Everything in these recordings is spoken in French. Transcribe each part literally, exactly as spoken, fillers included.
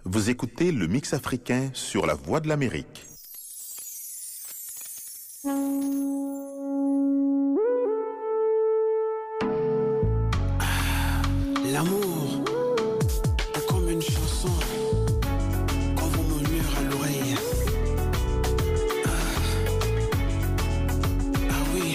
Vous écoutez le Mix africain sur la Voix de l'Amérique. L'amour est comme une chanson qu'on vous murmure à l'oreille. Ah, ah oui.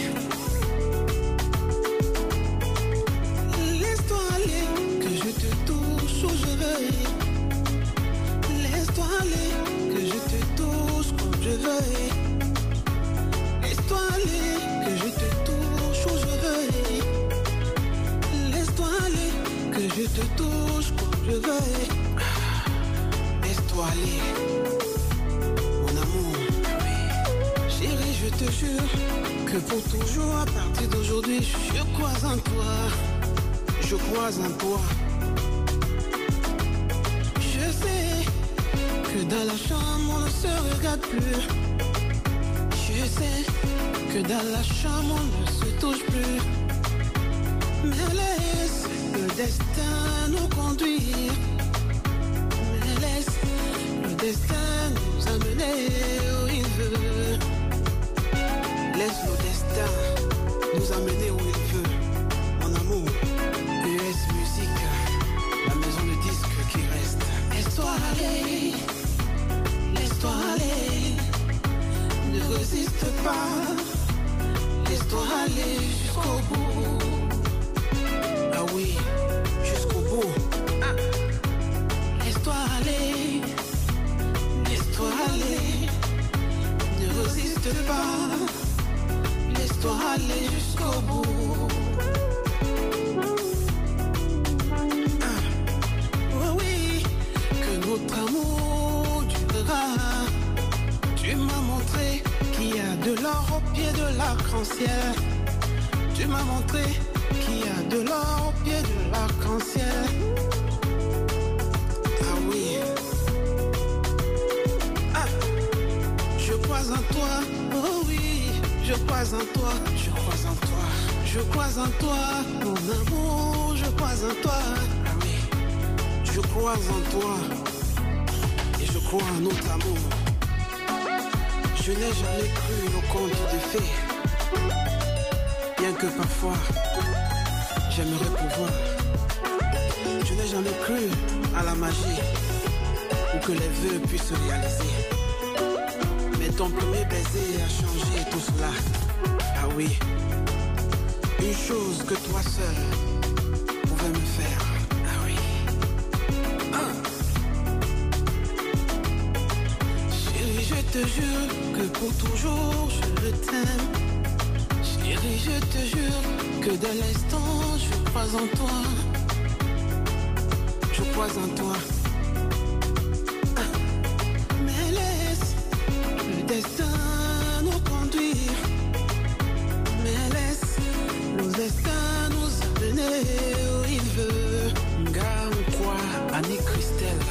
Laisse-toi aller, que je te touche où je veuille. Laisse-toi aller, que je te touche comme je veuille. Laisse-toi aller, que je te touche où je veuille. Laisse-toi aller, que je te touche comme je veuille. Laisse-toi aller, mon amour. Chérie, je te jure que pour toujours, à partir d'aujourd'hui, je crois en toi. Je crois en toi. Je sais que dans la chambre, on ne se regarde plus. Je sais que dans la chambre, on ne se touche plus. Mais laisse le destin nous conduire. Mais laisse le destin nous amener où il veut. Laisse le destin nous amener où il veut. Mon amour, U S Musique, la maison de disques qui reste. Laisse-toi aller, laisse-toi aller. Ne résiste pas, laisse-toi aller jusqu'au bout. Ah oui, jusqu'au bout. Ah. Laisse-toi aller, laisse-toi aller. Ne résiste pas, laisse-toi aller jusqu'au bout. Ah. Oh oui, que notre amour durera. Tu m'as montré qu'il y a de l'or au pied de l'arc-en-ciel. Tu m'as montré qu'il y a de l'or au pied de l'arc-en-ciel. Ah oui. Ah. Je crois en toi. Oh oui. Je crois en toi. Je crois en toi. Je crois en toi. Mon amour. Je crois en toi. Ah oui. Je crois en toi. Et je crois en notre amour. Je n'ai jamais cru au conte des fées. Bien que parfois j'aimerais pouvoir. Je n'ai jamais cru à la magie ou que les vœux puissent se réaliser. Mais ton premier baiser a changé tout cela. Ah oui, une chose que toi seul pouvais me faire. Ah oui. Ah. Chérie, je te jure que pour toujours je t'aime. Chérie, je te jure que de l'instant je crois en toi. Je crois en toi. Ah. Mais laisse le destin nous conduire. Mais laisse le destin nous amener où il veut. Nga-Nkwa, Annie Christelle.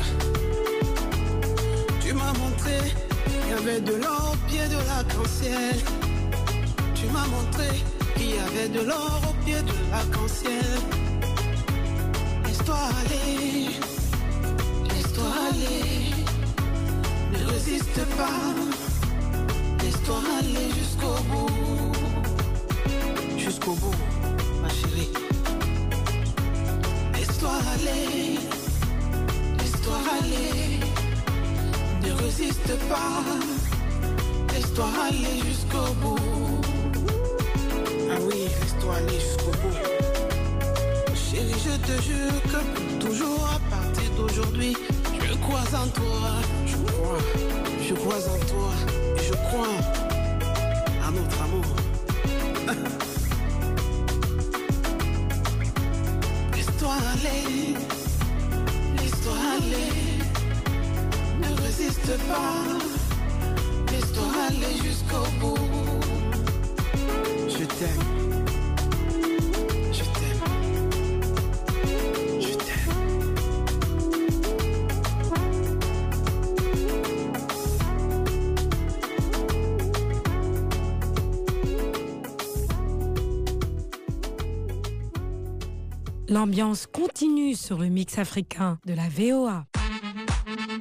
Tu m'as montré qu'il y avait de l'or au pied de l'arc-en-ciel. Tu m'as montré qu'il y avait de l'or au pied de l'arc-en-ciel. Laisse-toi aller, laisse-toi aller. Ne résiste pas, laisse-toi aller jusqu'au bout. Jusqu'au bout, ma chérie. Laisse-toi aller, laisse-toi aller. Ne résiste pas, laisse-toi aller jusqu'au bout. Ah oui, laisse-toi aller jusqu'au bout. Chérie, je te jure que pour toujours, à partir d'aujourd'hui, je crois en toi. Je crois, je crois en toi. Et je crois à notre amour. Laisse-toi aller, laisse-toi aller. Ne résiste pas, laisse-toi aller jusqu'au bout. Je t'aime, je t'aime, je t'aime. L'ambiance continue sur le mix africain de la V O A.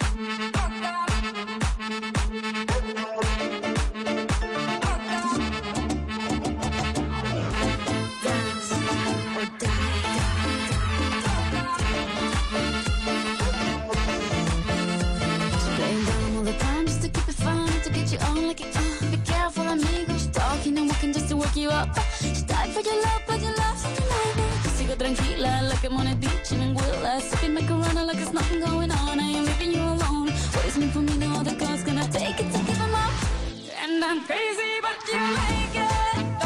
for your love, but you lost tonight. Sigo tranquila, like I'm on a beach in Anguilla, sipping my Corona like there's nothing going on. I ain't leaving you alone. What is meant for me, no other girl's gonna take it to give them up. And I'm crazy, but you like it.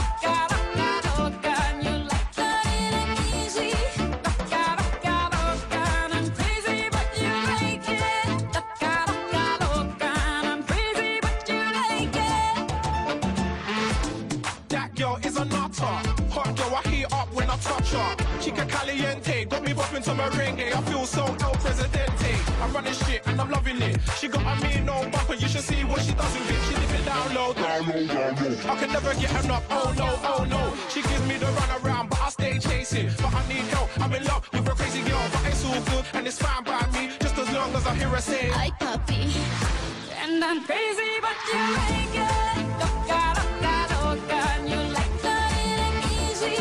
Chica caliente, got me bopping to merengue. I feel so El Presidente. I'm running shit and I'm loving it. She got a mean no bumper, you should see what she does with it. She live it down low, down low, down low. I can never get enough, oh no, oh no. She gives me the run around, but I stay chasing. But I need help, I'm in love with a crazy girl. But it's all good and it's fine by me, just as long as I hear her say, hi puppy. And I'm crazy, but you like it. Loca, loca, loca, and you like that it ain't easy.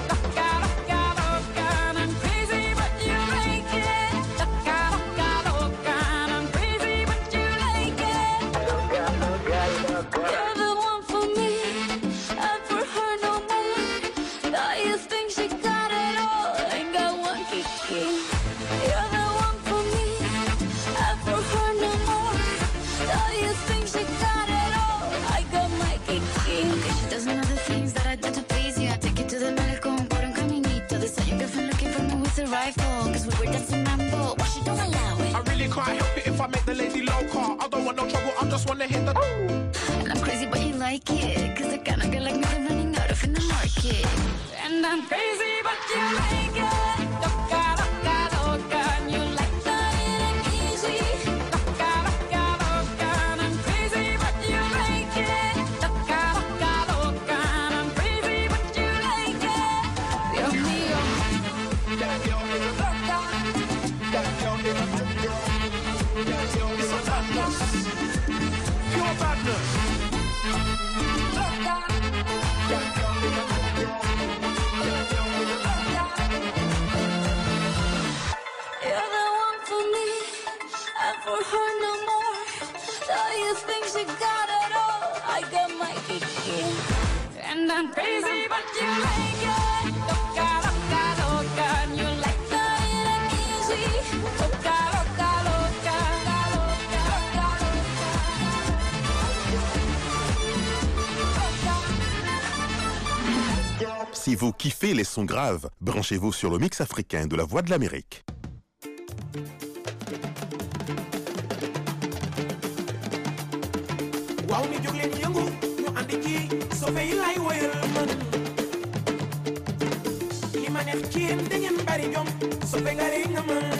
Cause we were dancing mambo, why she don't allow it? I really can't help it if I make the lady loca. I don't want no trouble, I just wanna hit the ooh. And I'm crazy but you like it, cause the kind of girl like me they're running out of in the market. And I'm crazy but you like it. Loca, loca, loca, and you like that it ain't easy. Loca, loca, loca, and I'm crazy but you like it. Loca, loca, loca, and I'm crazy but you like it. Dios mío. Pure badness. You're the one for me, and for her no more. Though you think she got it all, I got my kiki. And I'm crazy, but you like it. Loca, loca, loca, and you like that it ain't easy. Loca, loca, loca, loca, loca, loca. Si vous kiffez les sons graves, branchez-vous sur le mix africain de la Voix de l'Amérique. waaw ni jóg leen yëngu ñu ànd ci soppe yi lay woyal man li ma neex ci yéen da ngeen bari jom soppe nga rek nga mën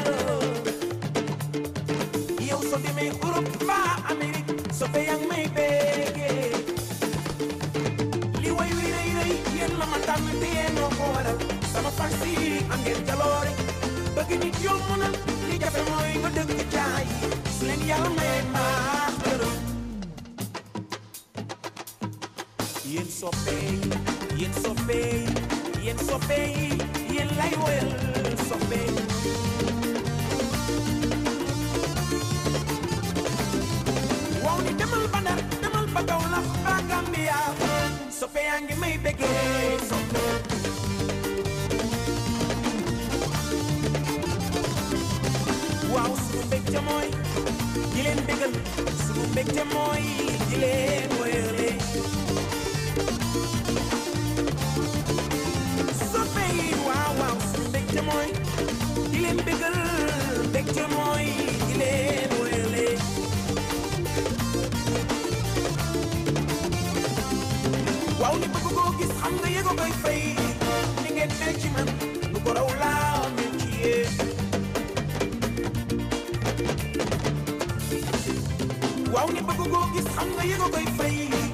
yow soo demee Europe ba Amérique soppe yaa ngi may béggee li way wi rëy rëy yéen la ma tànn te yéenoo ko waral sama fans yi am ngeen jaloore bëgg nit yomb na li jafe mooy nga dëgg jaay su leen yàlla may baax dërëm yen soppey yen soppey yen soppey yen lay woyal soppey waaw ni demal ba Ndar demal ba Kaolack ba Gambia soppey yaa ngi may bëggee soppey waaw sunu mbégte mooy di leen bégal sunu mbégte mooy di leen woyale waaw waaw sunu mbégte mooy di leen bégal mbégte mooy di leen woyale waaw ni bëgg koo gis xam nga yëgo koy fay ni ngeen mel ci man lu ko raw laa mel ci yéen waaw ni bëgg koo gis xam nga yëgo koy fay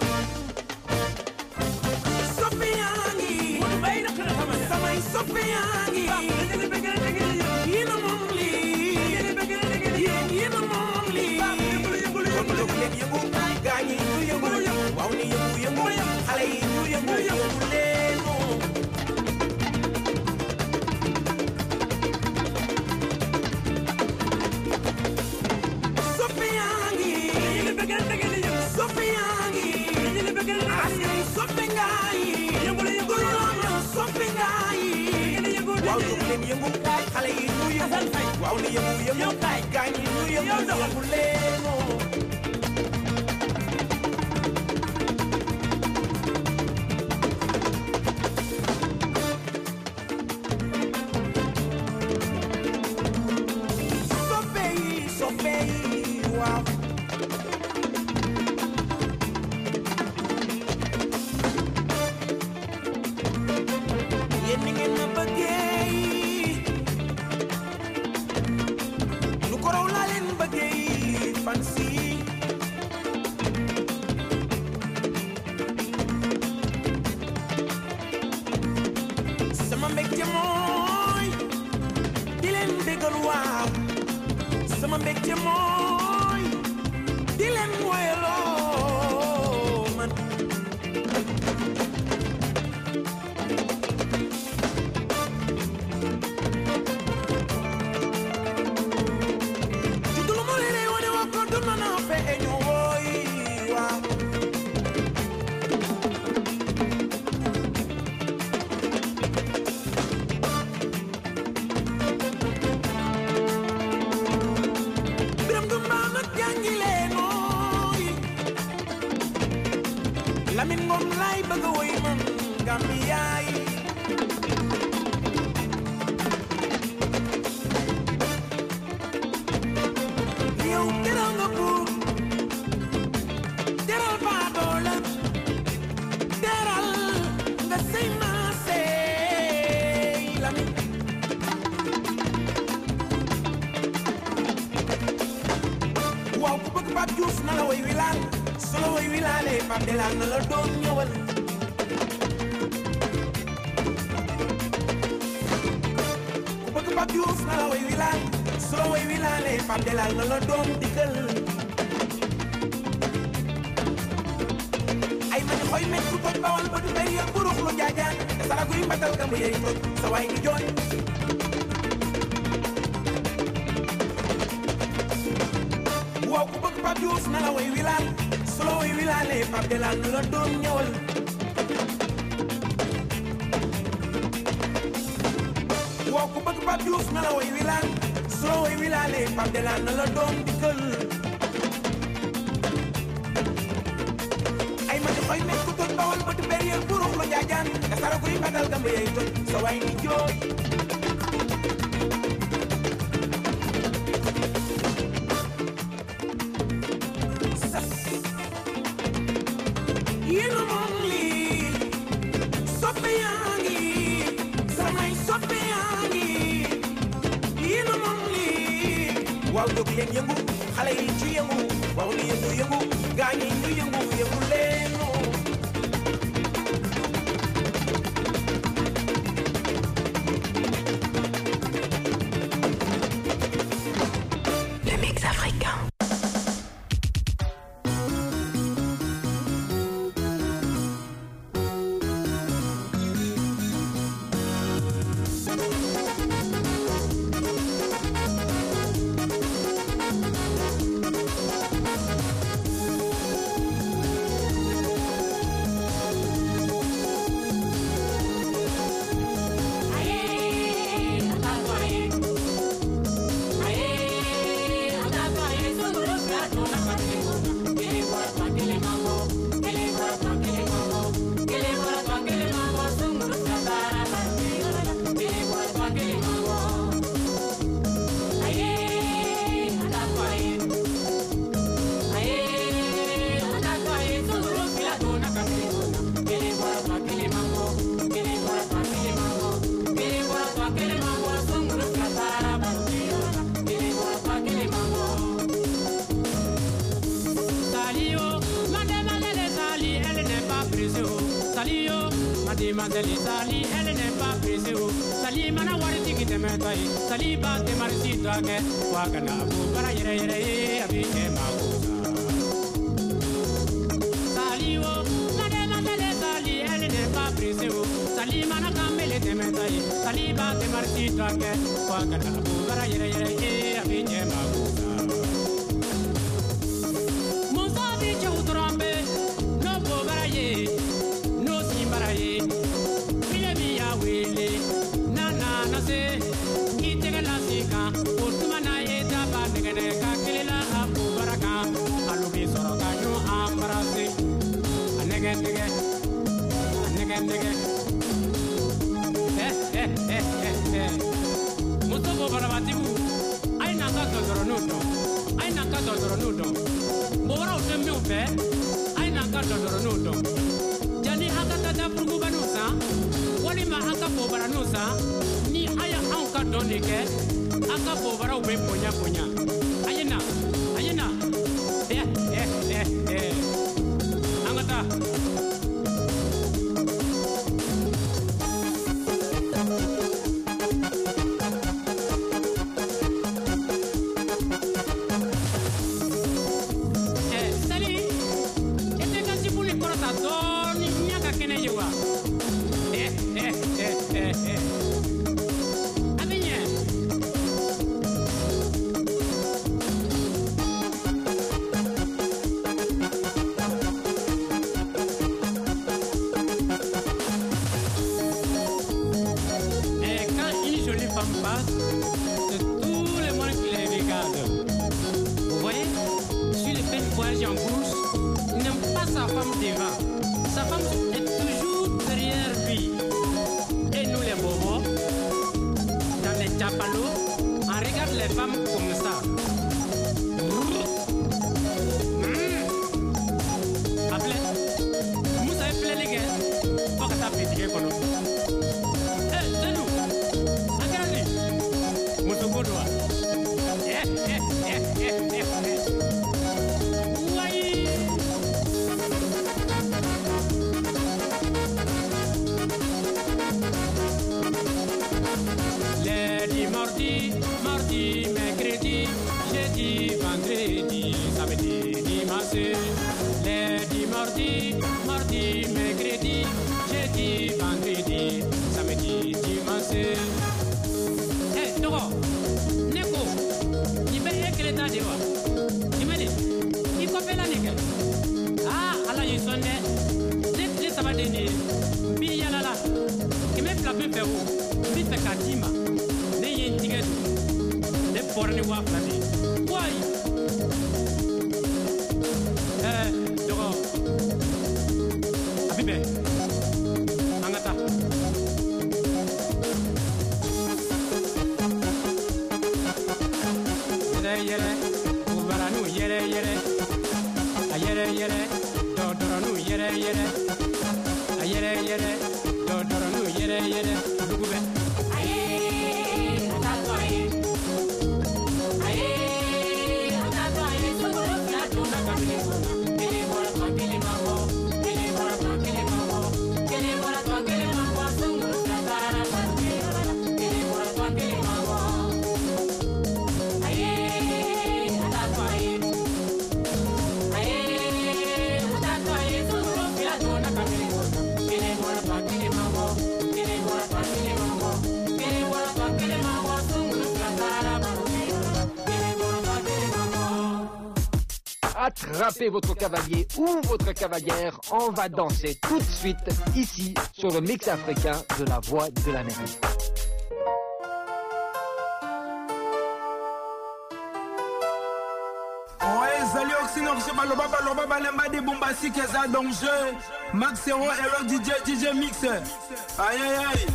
Sofiangi, you know momly, you know momly. Look, look, let you go, guy, you you go, only you you go, Halley, you you go, you Sofiangi, Sofiangi. leen yëngu xale yi ñu yëngu waaw ni yëngu yëngu gaañ yi ñu yëngu yëngu leen Mademoiselle Sali, elle n'est pas pressée. Sali mana wariti ki teme tai. Sali ba te marisi to ake. Wakana bu bara yere yere abike makusa. Sali o, Mademoiselle Sali, elle n'est pas pressée. Sali mana kamele teme tai. Sali ba te marisi to ake. Wakana bu bara yere yere abike makusa. Musa bi chutrambe, no bo bara ye. No simbaraye, Nana, no sé. dɔdɔrɔ n'o dɔn mɔgɔwɛrɛw tɛ min fɛ a ye n'an ka dɔdɔrɔ n'o dɔn yanni an ka taa dafurugubaniw san walima an ka bɔbaraniw san ni a ye anw ka dɔn de kɛ an ka bɔbaraw bɛ bonya bonya a ye na a ye na ɛ ɛ ɛ ɛ an ka taa. Attrapez votre cavalier ou votre cavalière, on va danser tout de suite ici sur le mix africain de la Voix de l'Amérique. Ouais, salut Oxynor, je parle pas parle pas parle pas des bombassi que ça donc je Max Zero et le D J D J Mix. Aïe aïe aïe.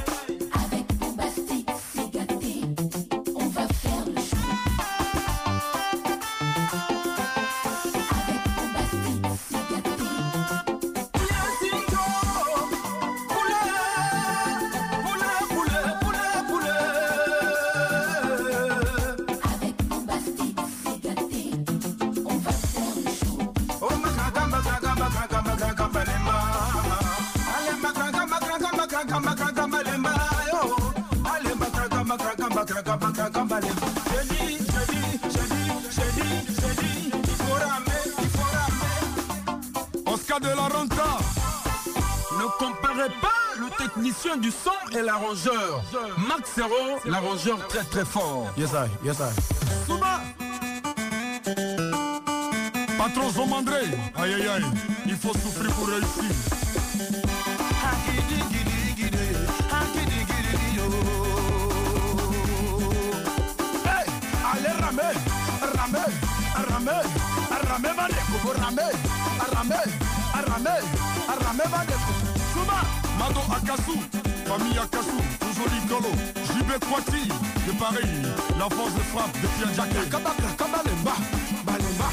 Oscar de la Renta. Ne comparez pas le technicien du son et l'arrangeur. Max Zero, l'arrangeur très très fort. Yes I, yes I. Souba. Patron Zomandré. Aïe aïe aïe. Il faut souffrir pour réussir. Hey, allez ramer, ramer, ramer, ramer Badeko, ramer, ramer, ramer, ramer Badeko. Souba. Mado Akassou. Famille Akassou. Toujours Ligolo. J B Kwati. De Paris. La force de frappe de Pierre Jacquet. Kabaka, Kabalemba, Balemba.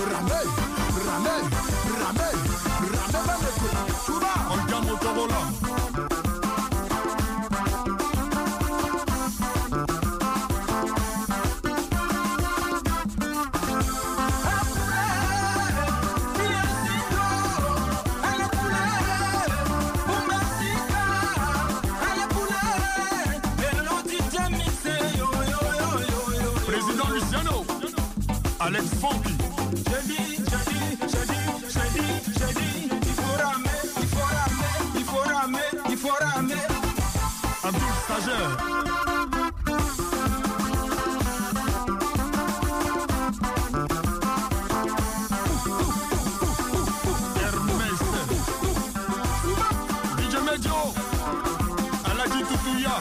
Ramel, Ramel, Ramel, Ramel Baneko, Chouba, Olga Motorola. Alex Funky. J'ai dit, j'ai dit, j'ai dit, j'ai dit, j'ai dit, il faut ramer, il faut ramer, il faut ramer, il faut ramer. Abdul Stagiaire. Hermès. D J Medio. Aladji Toutouya.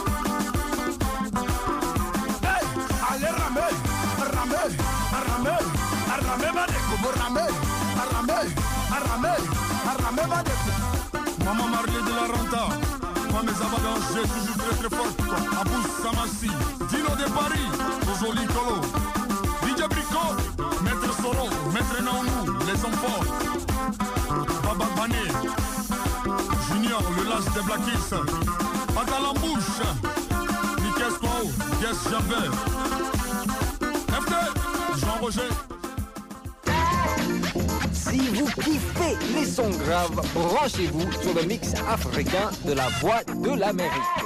Hey, allez ramer, ramer. Arame, arame badeko, borame, arame, arame, arame badeko. Maman Marley de la Renta, Mamé Zabadan, j'ai toujours très très fort. Abou Samassi, Dino de Paris, Joli Colo, D J Brico, Maître Soro, Maître Naonou, les enfants, Baba Bané, Junior, le lâche des Black Hills, Patalambouche, Nikes Kwao, Yes Jambert, F T. Jean-Roger. Si vous kiffez les sons graves, branchez-vous sur le mix africain de la Voix de l'Amérique.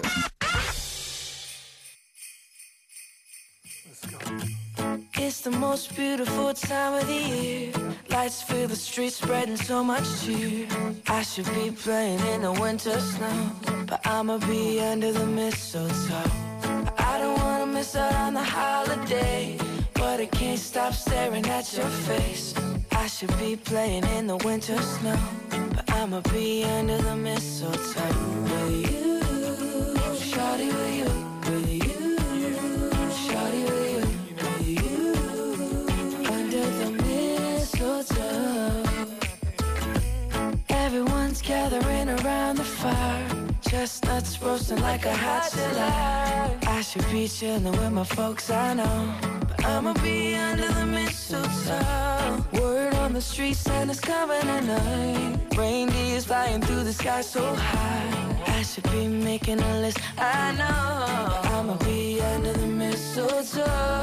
It's the most beautiful time of the year. Lights fill the streets, spreading so much cheer. I should be playing in the winter snow, but I'ma be under the mistletoe. I don't wanna miss out on the holiday, but I can't stop staring at your face. I should be playing in the winter snow, but I'ma be under the mistletoe. With you, shawty, with you, with you, shawty, with you, with you, under the mistletoe. Everyone's gathering around the fire, chestnuts roasting like a hot July. I should be chilling with my folks, I know, I'ma be under the mistletoe. Word on the street, Santa's coming tonight. Reindeer's flying through the sky so high. I should be making a list, I know, I'ma be under the mistletoe.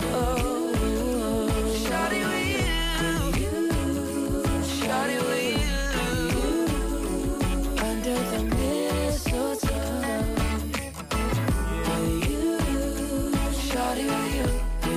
Shawty with you, shawty with you, under the mistletoe. With you, shawty with you.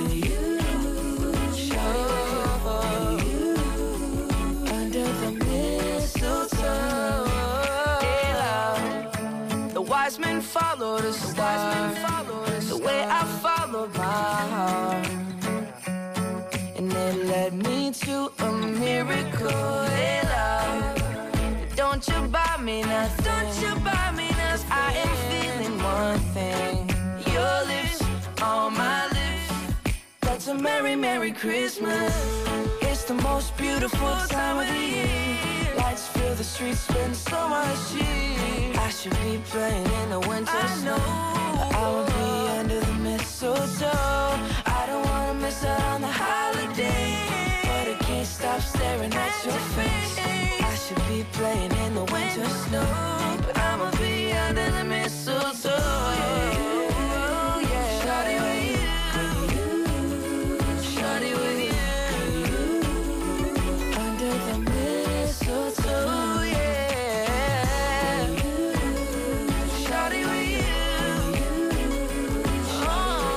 Wise men follow the star, the way I followed my heart, and it led me to a miracle. Hey, love, don't you buy me nothing, don't you buy me nothing. I am feeling one thing, your lips on my lips. That's a merry, merry Christmas. It's the most beautiful time of the year. Lights fill the streets, spend so much cheer. I should be playing in the winter snow, but I will be under the mistletoe. I don't wanna miss out on the holiday, but I can't stop staring at your face. I should be playing in the winter snow, but I'ma be under the mistletoe. Yeah, shawty with you, shawty with you, under the mistletoe. Yeah, shawty with you. Oh,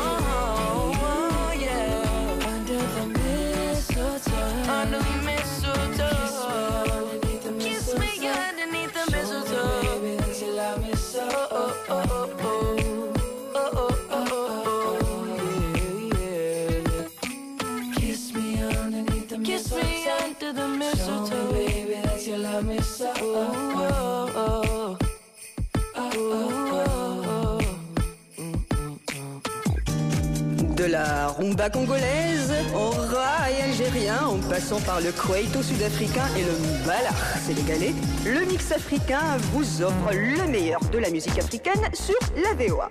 yeah, under the mistletoe, under the mistletoe. Kiss me underneath the mistletoe, baby, that you love me so. Oh, oh, oh, oh. Oh, oh, oh, oh, yeah, yeah. Kiss me underneath the mistletoe. Kiss me under the mistletoe. Show me, baby, that you love me so. Oh, oh, oh. Oh, oh, oh. De la rumba congolaise au rail algérien, en passant par le Kwaito sud-africain et le mbala sénégalais, le mix africain vous offre le meilleur de la musique africaine sur la V O A.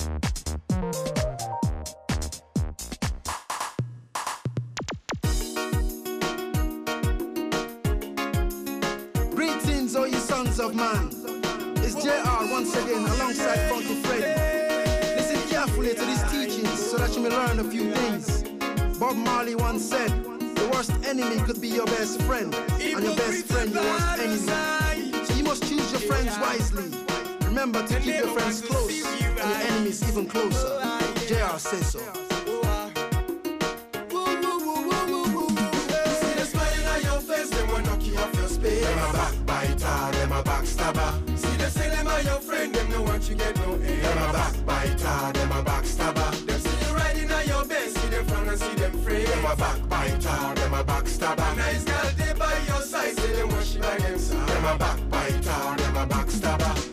of Man. It's J R once again alongside Funky Freddy. Listen carefully to these teachings so that you may learn a few things. Bob Marley once said, the worst enemy could be your best friend, and your best friend your worst enemy. So you must choose your friends wisely. Remember to keep your friends close and your enemies even closer. J R says so. Them a backbiter, them a backstabber. See they say them are your friend, them no want you get no air. Them a backbiter, them a backstabber. Them see you riding on your bed, see them front and see them free. Them a backbiter, them a backstabber. Nice girl they by your side, say them wash you by them side. Them a backbiter, them a backstabber.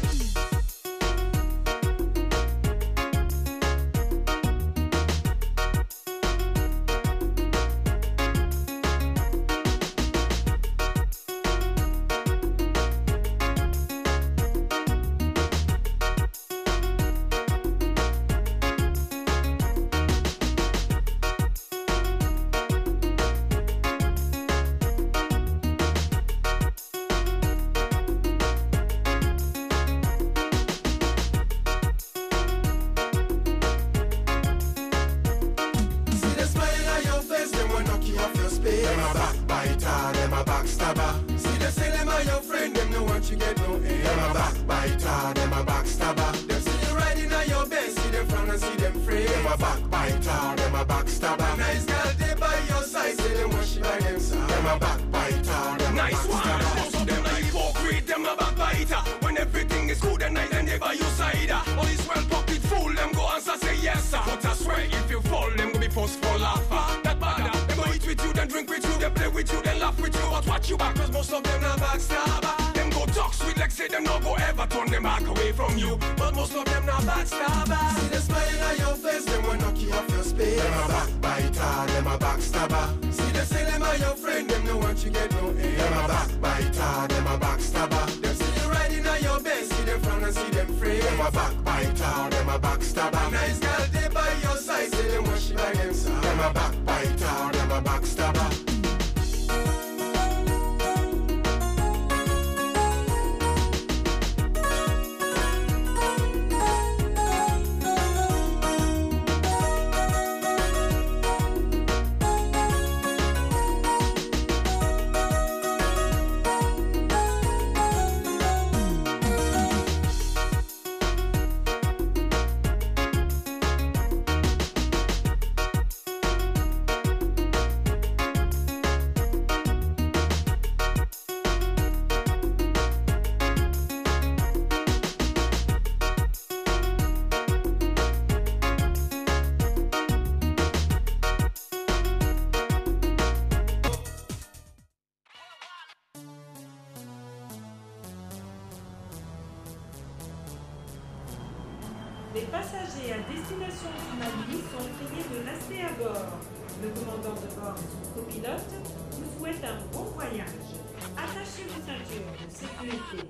Les passagers à destination du Mali sont priés de rester à bord. Le commandant de bord et son copilote vous souhaitent un bon voyage. Attachez vos ceintures de sécurité.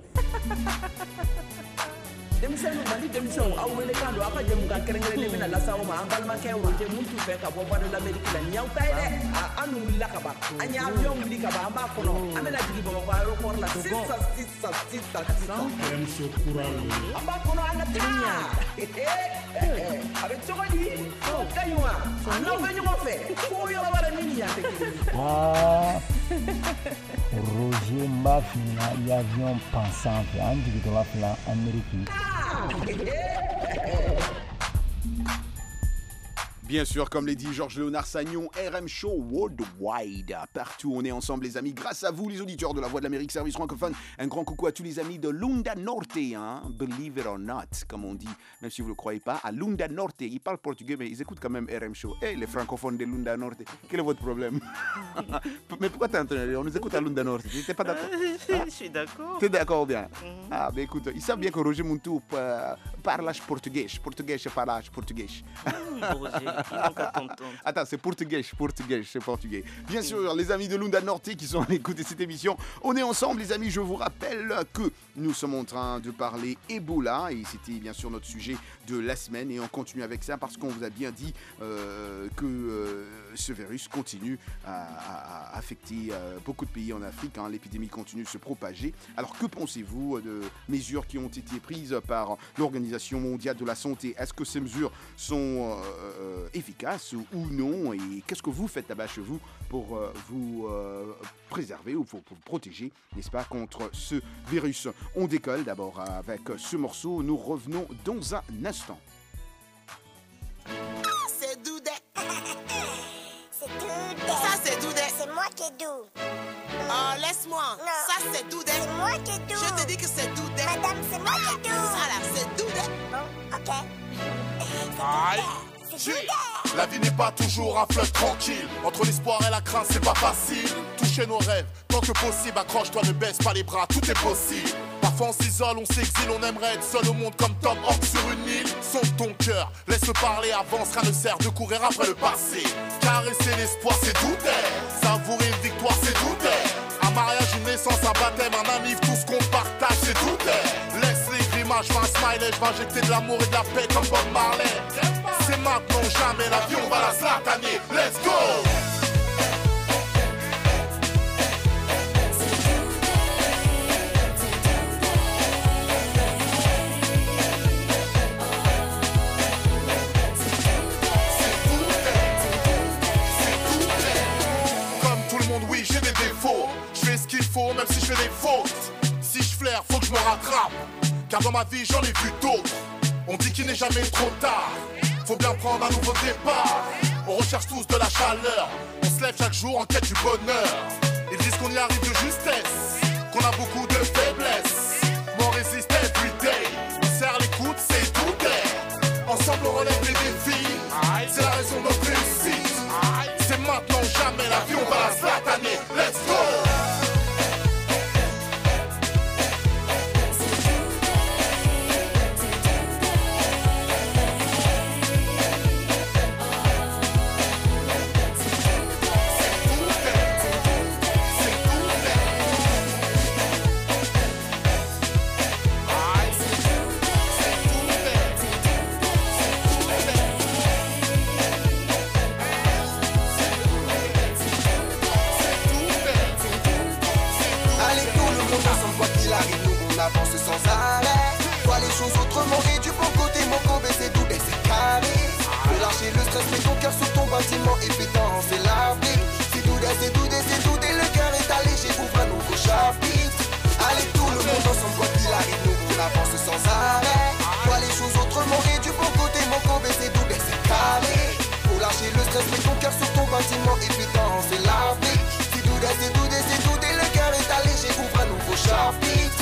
Denmisɛnninw Mali denmisɛnw aw wele kan don aw ka jɛmu kan kɛrɛnkɛrɛnnen bɛna lase aw ma an balimakɛ Roger mun t'u fɛ ka bɔ voie de l'Amérique la nin y'aw ta ye dɛ an dun wulila ka ban an ye avion wuli ka ban an b'a kɔnɔ an bɛna jigin Bamakɔ aéroport la sisan sisan sisan sisan an b'a kɔnɔ an ka taa a bɛ cogo di o ka ɲi wa an n'aw bɛ ɲɔgɔn fɛ fo yɔrɔ wɛrɛ min ni yan tɛ kelen Roger m'a fini l'avion pensant fɛ an jigintɔla fila Amérique. Bien sûr, comme l'a dit Georges Léonard Sagnon, R M Show Worldwide. Partout, on est ensemble, les amis. Grâce à vous, les auditeurs de la Voix de l'Amérique, service francophone. Un grand coucou à tous les amis de Lunda Norte, hein? Believe it or not, comme on dit. Même si vous ne le croyez pas, à Lunda Norte, ils parlent portugais, mais ils écoutent quand même R M Show. Eh, hey, les francophones de Lunda Norte, quel est votre problème? Mais pourquoi t'es entendu? On nous écoute à Lunda Norte. T'es pas d'accord? Hein? Je suis d'accord. T'es d'accord bien? Mm-hmm. Ah, ben écoute, ils savent bien que Roger Muntou euh, parle portugais. Portugais, parle portugais. Mm, Roger. Attends, c'est portugais, portugais, c'est portugais. Bien sûr, les amis de Lunda Norte qui sont à l'écoute de cette émission, on est ensemble, les amis. Je vous rappelle que nous sommes en train de parler Ebola et c'était bien sûr notre sujet de la semaine et on continue avec ça parce qu'on vous a bien dit euh, que euh, ce virus continue à, à, à affecter euh, beaucoup de pays en Afrique. Hein. L'épidémie continue de se propager. Alors, que pensez-vous de mesures qui ont été prises par l'Organisation mondiale de la santé? Est-ce que ces mesures sont euh, efficaces ou, ou non? Et qu'est-ce que vous faites là-bas chez vous pour euh, vous euh, préserver ou pour, pour vous protéger, n'est-ce pas, contre ce virus? On décolle d'abord avec ce morceau. Nous revenons dans un instant. C'est Doudé. C'est Doudé. Ça, c'est Doudé. C'est moi qui est doux. Oh, laisse-moi. Non. Ça, c'est Doudé. C'est moi qui est doux. Je te dis que c'est Doudé. Madame, c'est moi qui est doux. Ça, là, c'est Doudé. Bon, ok. Aïe. La vie n'est pas toujours un fleuve tranquille. Entre l'espoir et la crainte, c'est pas facile. Toucher nos rêves, tant que possible, accroche-toi, ne baisse pas les bras, tout est possible. Parfois on s'isole, on s'exile, on aimerait être seul au monde comme Tom Hanks sur une île. Sonde ton cœur, laisse-le parler, avance, rien ne sert de courir après le passé. Caresser l'espoir, c'est douter. Savourer une victoire, c'est douter. Un mariage, une naissance, un baptême, un ami, tout ce qu'on partage, c'est douter. Laisse les grimaces, je vais un smiley, je vais injecter de l'amour et de la paix comme Bob Marley. C'est maintenant, jamais, la vie, on va la slataner. Let's go! Oui, j'ai des défauts, je fais ce qu'il faut même si je fais des fautes. Si je flaire, faut que je me rattrape, car dans ma vie j'en ai vu d'autres. On dit qu'il n'est jamais trop tard, faut bien prendre un nouveau départ. On recherche tous de la chaleur, on se lève chaque jour en quête du bonheur. Ils disent qu'on y arrive de justesse, qu'on a beaucoup de faiblesses, mais on résiste every day. On serre les coudes, c'est tout day. Ensemble on relève les défis, c'est la raison de notre réussite. C'est maintenant jamais, la vie on va la slataner. Let's go! Avance sans arrêt, vois les choses autrement et du bon côté, mon côté c'est doux et c'est carré. Faut lâcher le stress, mets ton cœur sur ton bâtiment et puis danser l'Afrique. C'est doux, c'est doux, c'est doux, et le cœur est allégé, ouvre un nouveau chapitre. Allez tout le monde ensemble, quoi qu'il arrive, nous on avance sans arrêt. Vois les choses autrement et du bon côté, mon côté c'est doux et c'est carré. Faut lâcher le stress, mets ton cœur sur ton bâtiment et puis danser l'Afrique. C'est doux, c'est doux, c'est doux, et le cœur est allégé, ouvre un nouveau chapitre.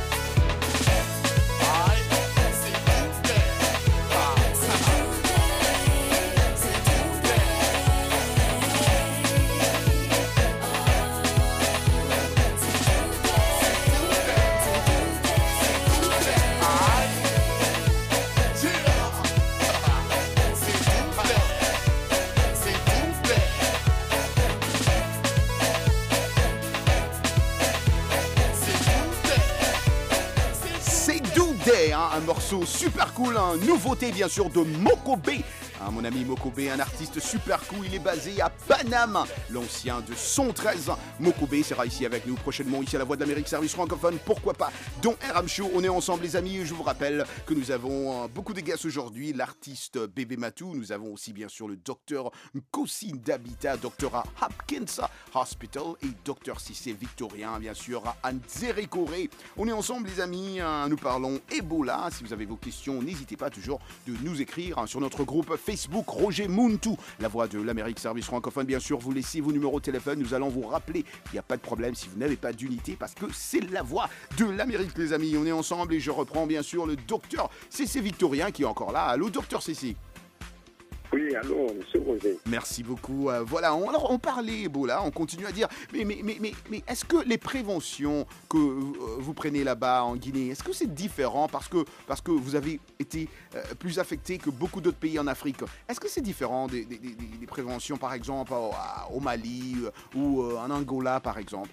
Un morceau super cool, hein. Nouveauté bien sûr de Mokobé. Hein, mon ami Mokobé, un artiste super cool, il est basé à Paname, l'ancien de Son treize. Mokobé sera ici avec nous prochainement, ici à la Voix de l'Amérique, service francophone, pourquoi pas, dont R M Show. On est ensemble les amis, je vous rappelle que nous avons euh, beaucoup de guests aujourd'hui, l'artiste Bébé Matou, nous avons aussi bien sûr le docteur Nkosi Dabita, docteur à Hopkins Hospital et docteur Cissé Victorien, bien sûr à Nzere Koré. On est ensemble les amis, hein, nous parlons Ebola. Si vous avez vos questions, n'hésitez pas toujours de nous écrire hein, sur notre groupe Facebook Roger Muntu, la Voix de l'Amérique, service francophone. Bien sûr, vous laissez vos numéros de téléphone, nous allons vous rappeler. Il n'y a pas de problème si vous n'avez pas d'unité parce que c'est la Voix de l'Amérique, les amis. On est ensemble et je reprends bien sûr le docteur Cissé Victorien qui est encore là. Allô, docteur Cissé. Oui, allô, monsieur Roger. Merci beaucoup. Euh, voilà, on, alors on parlait Ebola, on continue à dire, mais, mais, mais, mais, mais est-ce que les préventions que euh, vous prenez là-bas en Guinée, est-ce que c'est différent parce que, parce que vous avez été euh, plus affecté que beaucoup d'autres pays en Afrique? Est-ce que c'est différent des, des, des, des préventions, par exemple, au, au Mali euh, ou euh, en Angola, par exemple?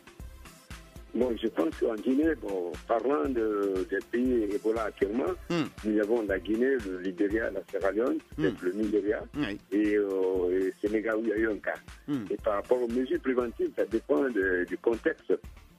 Bon, je pense qu'en Guinée, bon, parlant de, des pays Ebola actuellement, mm. nous avons la Guinée, le Libéria, la Sierra Leone, mm. le Nigeria, mm. et euh, le Sénégal où il y a eu un cas. Mm. Et par rapport aux mesures préventives, ça dépend de, du contexte.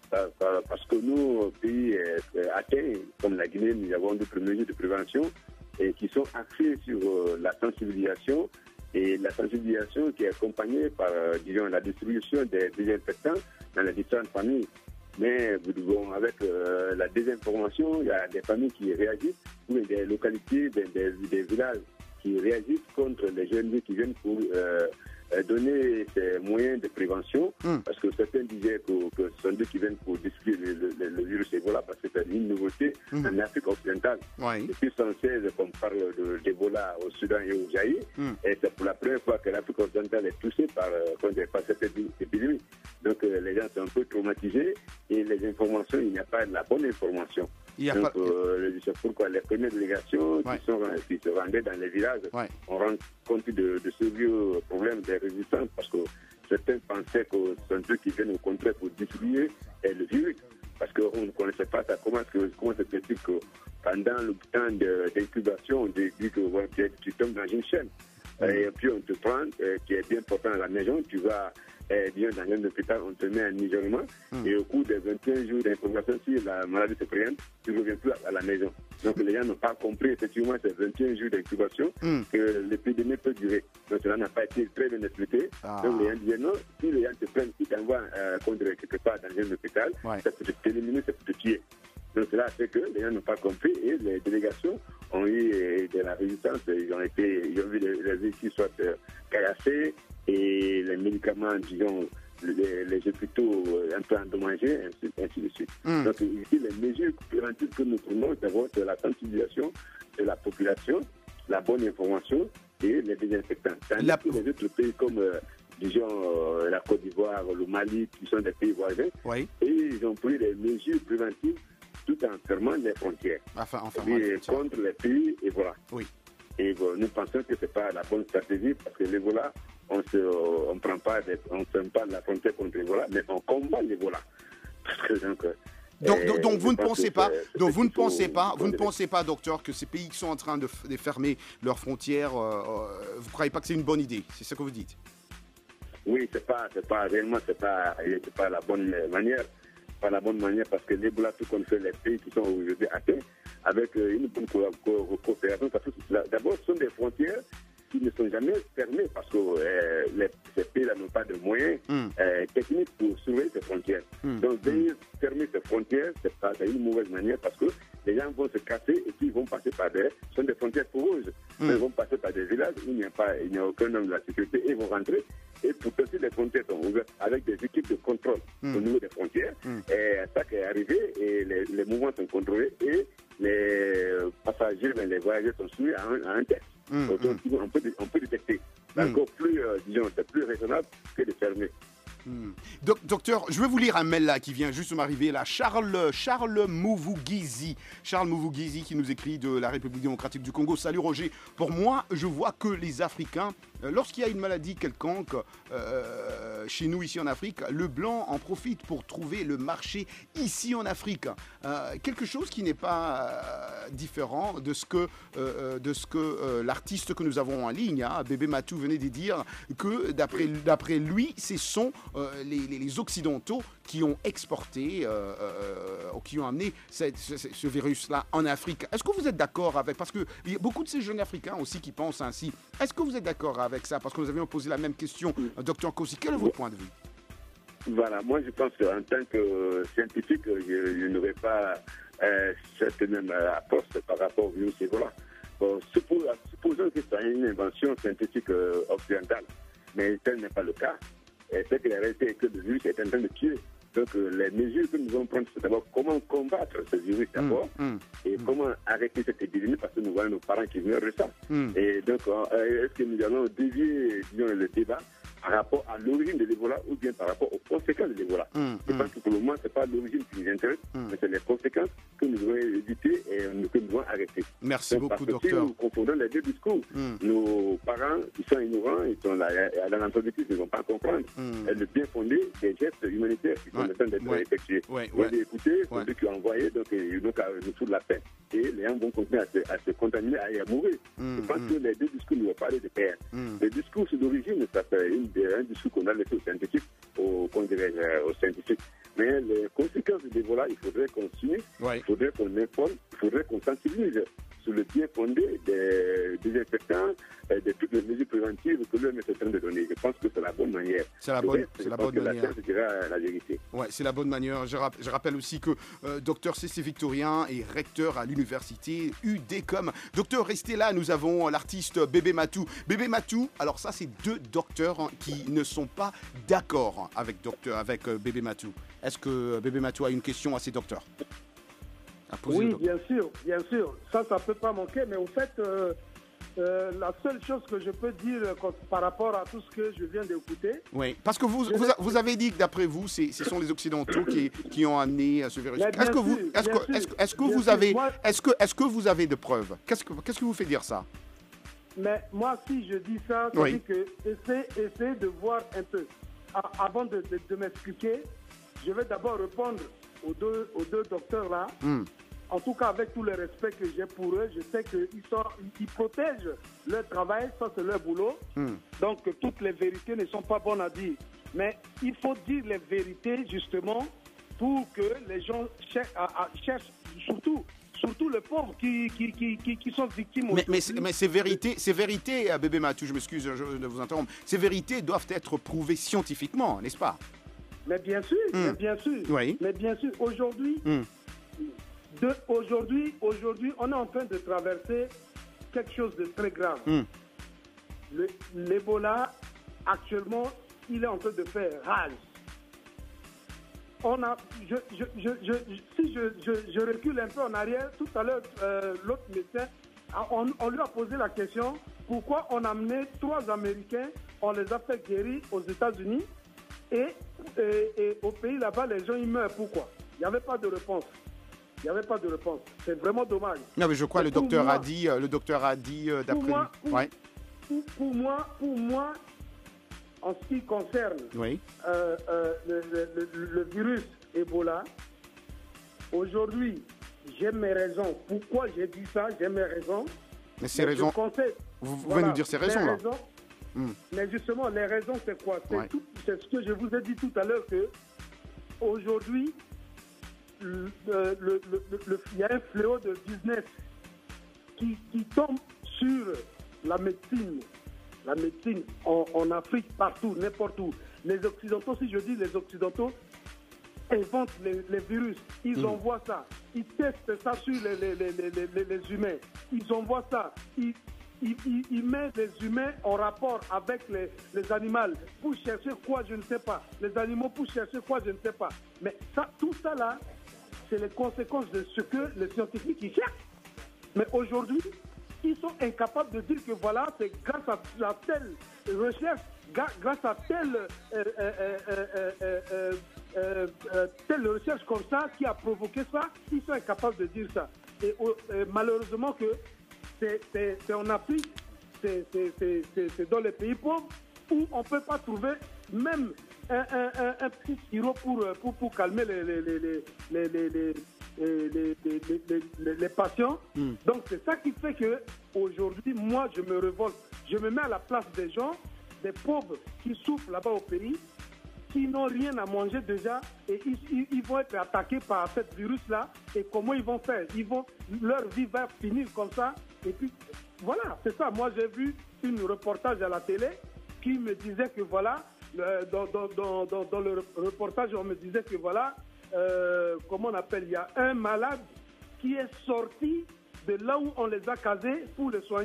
Parce que nous, pays atteints, comme la Guinée, nous avons d'autres mesures de prévention et qui sont axées sur euh, la sensibilisation, et la sensibilisation qui est accompagnée par, euh, disons, la distribution des désinfectants dans les différentes familles. Mais bon, avec euh, la désinformation, il y a des familles qui réagissent, ou des localités, des, des, des villages qui réagissent contre les jeunes qui viennent pour euh, donner ces moyens de prévention. Mm. Parce que certains disaient que, que ce sont eux qui viennent pour distribuer le, le, le virus Ebola, parce que c'est une nouveauté mm. en Afrique occidentale. Oui. Depuis mille neuf cent seize, on parle de, d'Ebola au Soudan et au Zaïre, mm. et c'est pour la première fois que l'Afrique occidentale est touchée par, par cette épidémie. Donc euh, les gens sont un peu traumatisés et les informations, il n'y a pas de la bonne information. Il y a Donc pas... euh, c'est pourquoi les premières délégations ouais. qui, sont, qui se rendaient dans les villages, ouais. on rend compte de, de ce vieux problème des résistants parce que certains pensaient que ce sont eux qui viennent au contraire pour distribuer le virus. Parce qu'on ne connaissait pas ça. Comment, comment c'est possible que pendant le temps d'incubation, on dit que ouais, tu, tu tombes dans une chaîne. Mm. Et puis on te prend, euh, qui est bien portant à la maison, tu vas eh bien, dans un hôpital, on te met en isolement mm. et au cours des vingt et un jours d'information, si la maladie se présente, tu ne reviens plus à la maison. Donc les gens n'ont pas compris effectivement ces vingt et un jours d'incubation mm. que l'épidémie peut durer. Donc cela n'a pas été très bien expliqué. Ah. Donc les gens disaient non, si les gens te prennent, ils t'envoient euh, contre quelque part dans un hôpital, ouais. ça peut t'éliminer, ça peut te tuer. Donc cela fait que les gens n'ont pas compris et les délégations ont eu de la résistance, ils ont été, ils ont vu les, les véhicules soit euh, caillassés et les médicaments, disons, les, les hôpitaux un peu endommagés, ainsi, ainsi de suite. Mm. Donc ici, les mesures préventives que nous prenons, d'abord, c'est la sensibilisation de la population, la bonne information et les désinfectants. Tandis la... que les autres pays comme, euh, disons, euh, la Côte d'Ivoire, le Mali, qui sont des pays voisins, oui. et ils ont pris des mesures préventives tout en fermant les frontières. Enfin, enfin, et contre les pays, et voilà. Oui. Et bon, nous pensons que ce n'est pas la bonne stratégie parce que l'Ebola, on ne on prend pas, des, on ferme pas la frontière contre l'Ebola, mais on combat l'Ebola. Parce que donc. Donc, euh, donc, donc vous ne pensez pas, donc vous ne pensez pas, vous ne pensez pas, docteur, que ces pays qui sont en train de, de fermer leurs frontières, euh, euh, vous ne croyez pas que c'est une bonne idée? C'est ce que vous dites? Oui, c'est pas, c'est pas réellement, c'est pas, c'est pas la bonne manière. Pas la bonne manière parce que l'Ebola, tout comme fait les pays qui sont aujourd'hui atteints, avec une bonne coopération, parce que d'abord, ce sont des frontières qui ne sont jamais fermées parce que euh, les, ces pays-là n'ont pas de moyens mm. euh, techniques pour surveiller ces frontières. Mm. Donc, venir mm. fermer ces frontières, c'est pas une mauvaise manière parce que les gens vont se casser et puis ils vont passer par des, ce sont des frontières poreuses. Mm. Ils vont passer par des villages où il n'y a pas, il n'y a aucun homme de la sécurité et ils vont rentrer. Et pour que les frontières sont ouvertes avec des équipes de contrôle mm. au niveau des frontières, mm. et ça qui est arrivé et les, les mouvements sont contrôlés et les passagers, les voyageurs sont soumis à un, à un test. Mm. Donc, mm. on, peut, on peut détecter. C'est mm. encore plus, euh, disons, c'est plus raisonnable que de fermer. Hmm. Do- docteur, je vais vous lire un mail là qui vient juste de m'arriver là. Charles, Charles Mouvugizi, Charles Mouvugizi qui nous écrit de la République démocratique du Congo. Salut Roger. Pour moi, je vois que les Africains, euh, lorsqu'il y a une maladie quelconque euh, chez nous ici en Afrique, le blanc en profite pour trouver le marché ici en Afrique. Euh, quelque chose qui n'est pas euh, différent de ce que, euh, de ce que euh, l'artiste que nous avons en ligne, hein, Bébé Matou, venait de dire que d'après, d'après lui, ce sont Euh, les, les, les Occidentaux qui ont exporté, euh, euh, qui ont amené cette, ce, ce virus-là en Afrique. Est-ce que vous êtes d'accord avec, parce qu'il y a beaucoup de ces jeunes Africains aussi qui pensent ainsi, est-ce que vous êtes d'accord avec ça? Parce que nous avions posé la même question, docteur Kossi, quel est votre point de vue? Voilà, moi je pense qu'en tant que scientifique, je, je n'aurais pas euh, cette même approche par rapport au virus Ebola. Bon, supposons, supposons que c'est une invention scientifique euh, occidentale, mais tel n'est pas le cas. Et c'est que la réalité est que le virus est en train de tuer Donc, euh, les mesures que nous allons prendre, c'est d'abord comment combattre ce virus d'abord mm, mm, et mm. comment arrêter cette épidémie parce que nous voyons nos parents qui meurent de ça. Mm. Et donc, euh, est-ce que nous allons dévier disons, le débat par rapport à l'origine de l'Ebola ou bien par rapport aux conséquences de l'Ebola. Mm, Je mm. pense que pour le moment, ce n'est pas l'origine qui nous intéresse, Mm. mais c'est les conséquences que nous devons éviter et que nous devons arrêter. Merci Donc, beaucoup, parce que docteur. Si nous confondons les deux discours, Mm. nos parents, ils sont ignorants, ils sont là, à l'entreprise, ils ne vont pas comprendre. Mm. Et le bien fondé des gestes humanitaires qui sont Ouais. en train d'être Ouais. effectués. Ouais, Vous ouais. avez écouté, Ouais. ceux qui ont envoyé, donc ils n'ont qu'à nous foutre la paix. Et les gens vont continuer à se, à se contaminer, à y mourir. Mm, Je pense mm. que les deux discours nous vont parler de paix. Mm. Le discours sur l'origine, ça fait une, un discours qu'on a laissé aux scientifiques, aux, qu'on dirait, aux scientifiques. Mais les conséquences de l'Ebola, il faudrait qu'on suive, Ouais. il faudrait qu'on informe, il faudrait qu'on sensibilise sur le bien fondé des désinfectants, euh, de toutes les mesures préventives que l'O M S est en train de donner. Je pense que c'est la bonne manière. C'est la Le bonne- reste, c'est je la pense bonne que manière. La science dira la vérité. Ouais, c'est la bonne manière. Je, rapp- je rappelle aussi que euh, docteur Cécile Victorien est recteur à l'université U D C O M. Docteur, restez là, nous avons l'artiste Bébé Matou. Bébé Matou, alors ça, c'est deux docteurs hein, qui ne sont pas d'accord avec, docteur, avec euh, Bébé Matou. Est-ce que euh, Bébé Matou a une question à ces docteurs à poser au Oui, docteur? bien sûr, bien sûr. Ça, ça ne peut pas manquer. Mais au fait, euh, euh, la seule chose que je peux dire euh, quand- par rapport à tout ce que je viens d'écouter, Oui, parce que vous, vous, a- vous avez dit que d'après vous, c'est- ce sont les Occidentaux qui, qui ont amené euh, ce virus. Mais bien Est-ce que vous, sûr, est-ce bien que, sûr, est-ce que- est-ce que bien vous sûr. avez, Moi- est-ce que, est-ce que vous avez de preuves? Qu'est-ce que, qu'est-ce que vous fait dire ça? mais moi, si je dis ça, ça Oui. dit que essaie, essaie de voir un peu. A- avant de, de- de m'expliquer, je vais d'abord répondre aux deux, aux deux docteurs-là. Hmm. En tout cas, avec tout le respect que j'ai pour eux, je sais qu'ils sont, ils protègent leur travail, ça c'est leur boulot. Hmm. Donc toutes les vérités ne sont pas bonnes à dire. Mais il faut dire les vérités justement pour que les gens cher- à- à- cherchent, surtout, surtout les pauvres qui, qui, qui, qui, qui sont victimes. Mais, mais, aujourd'hui. c'est- mais ces vérités, ces vérités, euh, Bébé Matou, je m'excuse je- de vous interrompre, ces vérités doivent être prouvées scientifiquement, n'est-ce pas? Mais bien sûr, Hmm. mais bien sûr, Oui. mais bien sûr, aujourd'hui, Hmm. de, aujourd'hui, aujourd'hui, on est en train de traverser quelque chose de très grave. Hmm. Le- L'Ebola, actuellement, il est en train de faire rage. On a, je, je, je, je- si je, je- je recule un peu en arrière, tout à l'heure, euh, l'autre médecin, a- on, on lui a posé la question, pourquoi on a amené trois Américains, on les a fait guérir aux États-Unis, et, et- et au pays là-bas, les gens, ils meurent. Pourquoi? Il n'y avait pas de réponse. Il n'y avait pas de réponse. C'est vraiment dommage. Non, mais je crois Mais le pour docteur moi- a dit, euh, le docteur a dit euh, Pour d'après moi, lui. pour- Ouais. Pour, pour moi, pour moi, en ce qui concerne Oui. euh, euh, le, le- le- le virus Ebola, aujourd'hui, j'ai mes raisons. Pourquoi j'ai dit ça? J'ai mes raisons. Mais ces je raisons, conseille- vous pouvez voilà, nous dire ces mes raisons là. raisons. Hmm. Mais justement, les raisons, c'est quoi? C'est Ouais. tout- c'est ce que je vous ai dit tout à l'heure, que aujourd'hui, le- le- le- le- le- il y a un fléau de business qui, qui tombe sur la médecine. La médecine en, en Afrique, partout, n'importe où. Les Occidentaux, si je dis les Occidentaux, inventent les, les virus. Ils Mm. envoient ça. Ils testent ça sur les, les, les, les, les- les humains. Ils envoient ça. Ils, ils, ils- ils mettent les humains en rapport avec les, les animaux pour chercher quoi, je ne sais pas. Les animaux pour chercher quoi, je ne sais pas. Mais ça, tout ça là, c'est les conséquences de ce que les scientifiques ils cherchent. Mais aujourd'hui, ils sont incapables de dire que voilà, c'est grâce à, à telle recherche, gra- grâce à telle, euh, euh, euh, euh, euh, euh, euh, euh, telle recherche comme ça qui a provoqué ça. Ils sont incapables de dire ça. Et euh, euh, malheureusement que c'est c'est- c'est en Afrique, c'est c'est- c'est- c'est- c'est dans les pays pauvres où on ne peut pas trouver même un, un- un- un petit sirop pour, euh, pour, pour calmer les, les, les, les, les, les, les, les, les- les- les- les- les patients. Hmm. Donc c'est ça qui fait que aujourd'hui, moi, je me révolte. Je me mets à la place des gens, des pauvres qui souffrent là-bas au pays, qui n'ont rien à manger déjà, et ils, ils- ils vont être attaqués par ce virus-là. Et comment ils vont faire? Ils vont, leur vie va finir comme ça. Et puis, voilà, c'est ça. Moi, j'ai vu une reportage à la télé qui me disait que voilà, le- dans, dans- dans- dans- dans le reportage, on me disait que voilà, euh, comment on appelle, il y a un malade qui est sorti de là où on les a casés pour les soigner,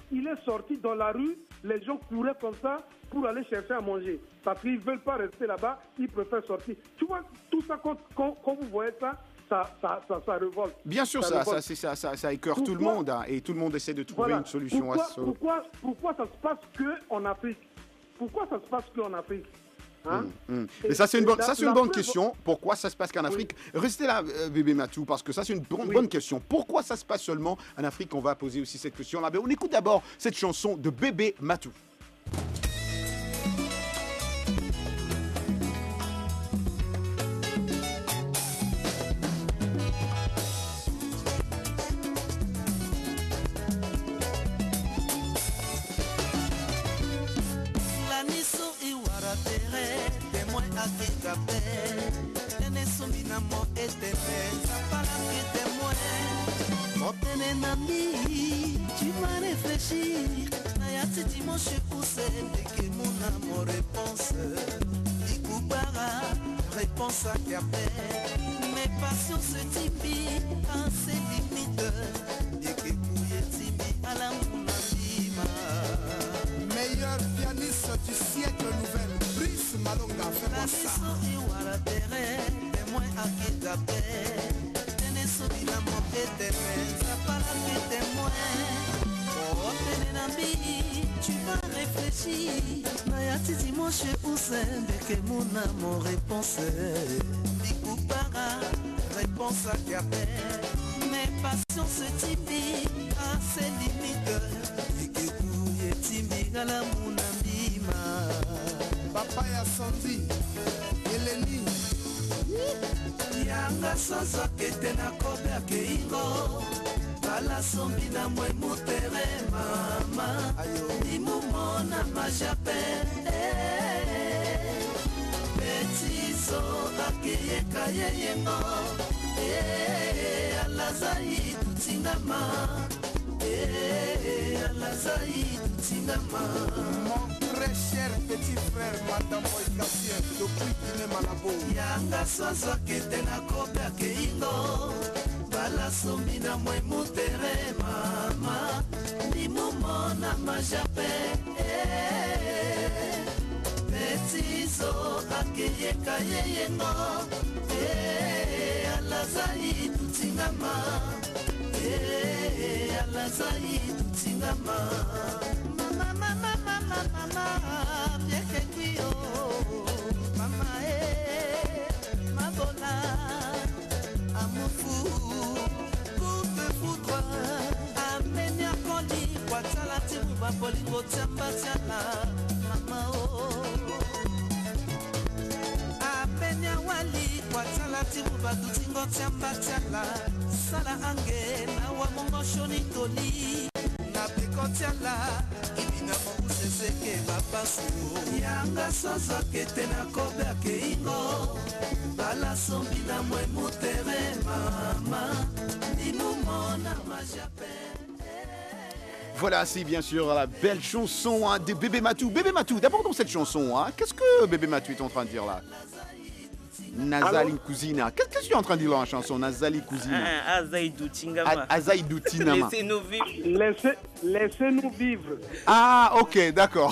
il est sorti dans la rue, les gens couraient comme ça pour aller chercher à manger. Parce qu'ils ne veulent pas rester là-bas, ils préfèrent sortir. Tu vois, tout ça, quand, quand, quand vous voyez ça, ça, ça, ça, ça révolte. Bien sûr, ça, ça, ça, ça, ça, ça écœure tout le monde hein, et tout le monde essaie de trouver voilà. une solution pourquoi, à ça. Pourquoi, pourquoi ça se passe qu'en Afrique? Pourquoi ça se passe qu'en Afrique? Hein? Mmh, mmh. Et, et ça, c'est une, bonne, ça, c'est une bonne question. Pourquoi ça se passe qu'en Afrique? Oui. Restez là, euh, bébé Matou, parce que ça, c'est une bonne, oui. bonne question. Pourquoi ça se passe seulement en Afrique? On va poser aussi cette question-là. Mais on écoute d'abord cette chanson de Bébé Matou. Tu m'as réfléchi, Nayati dimanche poussé, que mon amour réponse. Dikoubara, réponse à Capé. Mes passions se timident à ses limites. Et que Kouye Timbi à la Mounabima. Meilleur pianiste du siècle nouvelle, Brice Malonga, fais-moi ça. La nisso Iwara Terre, témoin à Kitapé. Tu vas réfléchir, Nayati dimanche où c'est que mon amour réponse. Dikoubara, réponse à Capé. Mes passions se timident à ses limites. Et que Kouye Timbi à la Mounabima. Papaya Sandy, Eleni. Yanga soso kete na kobe akeingo Bala sombi na mwe mutere mama Nimumona majape Petiso akeyeka yeyengo Alazai tutingama Alazai tutingama Mon très cher petit frère Madame Moïkassien depuis Guinée Malabo Yanga soso kete na kobe akeingo Bala sombi na mwe mutere mama Nimumona majape Petiso akeyeka yeyengo Alazai tutingama Alazai tutingama Mama mama mama mama Bieke kuyo Mama eh Mabola Amoufou Coup de foudre Amenia Kondi Watala Tiruba Bolingo Tiamba Tiala Mama oh Amenia Wali Watala Tiruba Dutingo Tiamba Tiala Sala Ange Na Wamongo Shoni Toli Na Peko Tiala Ibina Mongu Seseke Bapasu Yanga Soso Kete Na Kobe Akeingo Bala Sombi Na Mwe Mutere Mama Nimumona Majape. Voilà, c'est bien sûr la belle chanson hein, de Bébé Matou. Bébé Matou, d'abord dans cette chanson, hein, qu'est-ce que Bébé Matou est en train de dire là? Nazali Cousina. Qu'est-ce que tu es en train de dire dans la chanson Nazali Cousina? Azaïdou Tingama. Azaïdou Tinama. Laissez-nous vivre. Laissez, laissez-nous vivre. Ah, ok, d'accord.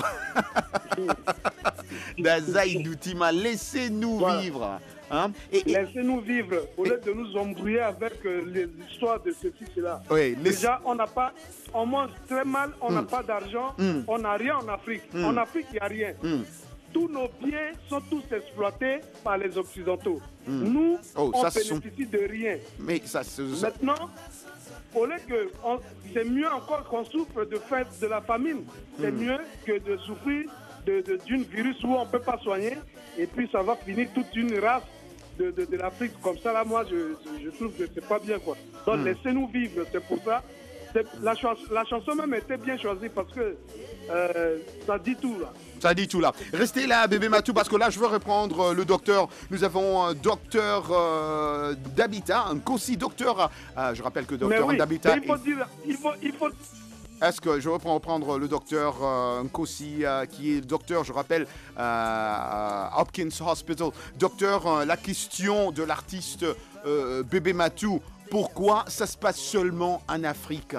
Azaïdou Tima, laissez-nous voilà. vivre. Hein? Et, et... Laissez-nous vivre, au lieu de nous embrouiller avec euh, les histoires de ceci, cela. Oui, déjà, on n'a pas, on mange très mal, on n'a mm. pas d'argent, mm. on n'a rien en Afrique. Mm. En Afrique, il n'y a rien. Mm. Tous nos biens sont tous exploités par les Occidentaux. Mm. Nous, oh, on ça bénéficie sont... de rien. Mais ça, ça... Maintenant, au lieu que on... c'est mieux encore qu'on souffre de faim, de la famine. C'est mm. mieux que de souffrir de, de, d'une virus où on ne peut pas soigner. Et puis, ça va finir toute une race de, de, de l'Afrique. Comme ça, là, moi, je, je trouve que c'est pas bien, quoi. Donc, mm. laissez-nous vivre. C'est pour ça. C'est, la, chans, la chanson même était bien choisie parce que euh, ça dit tout, là. Ça dit tout là. Restez là, bébé Matou, parce que là, je veux reprendre le docteur. Nous avons un docteur euh, d'Habitat, un Kossi docteur. Euh, je rappelle que docteur oui, d'Habitat. Il faut dire, il faut, il faut. Est-ce que je reprends reprendre le docteur euh, Nkossi, euh, qui est le docteur, je rappelle, euh, Hopkins Hospital. Docteur, euh, la question de l'artiste euh, Bébé Matou, pourquoi ça se passe seulement en Afrique?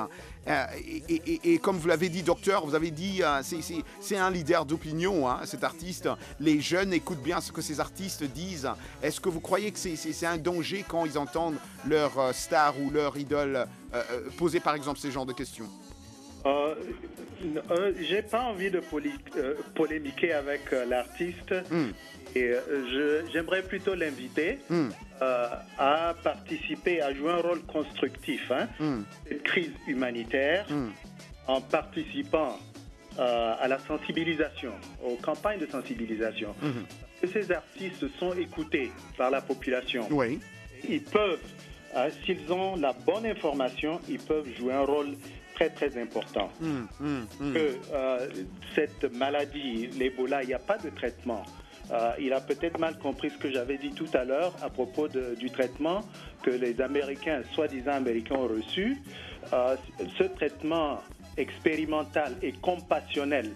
Euh, et, et, et, et comme vous l'avez dit, docteur, vous avez dit, euh, c'est, c'est, c'est un leader d'opinion, hein, cet artiste. Les jeunes écoutent bien ce que ces artistes disent. Est-ce que vous croyez que c'est, c'est, c'est un danger quand ils entendent leur euh, star ou leur idole euh, euh, poser par exemple ces genres de questions? Euh, euh, j'ai pas envie de poly, euh, polémiquer avec euh, l'artiste mm. et euh, je, j'aimerais plutôt l'inviter mm. euh, à participer, à jouer un rôle constructif hein, mm. cette crise humanitaire mm. en participant euh, à la sensibilisation, aux campagnes de sensibilisation. Mm. Que ces artistes sont écoutés par la population. Oui. Ils peuvent, euh, s'ils ont la bonne information, ils peuvent jouer un rôle très très important. Mmh, mmh, mmh. Que euh, cette maladie, l'Ebola, il n'y a pas de traitement. Euh, il a peut-être mal compris ce que j'avais dit tout à l'heure à propos de, du traitement que les Américains, soi-disant Américains, ont reçu. Euh, ce traitement expérimental et compassionnel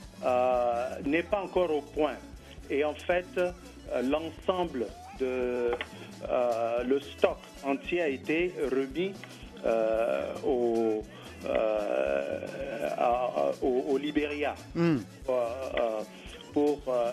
euh, n'est pas encore au point. Et en fait, euh, l'ensemble de euh, le stock entier a été remis euh, au Euh, à, à, au, au Libéria mm. pour, euh, pour euh,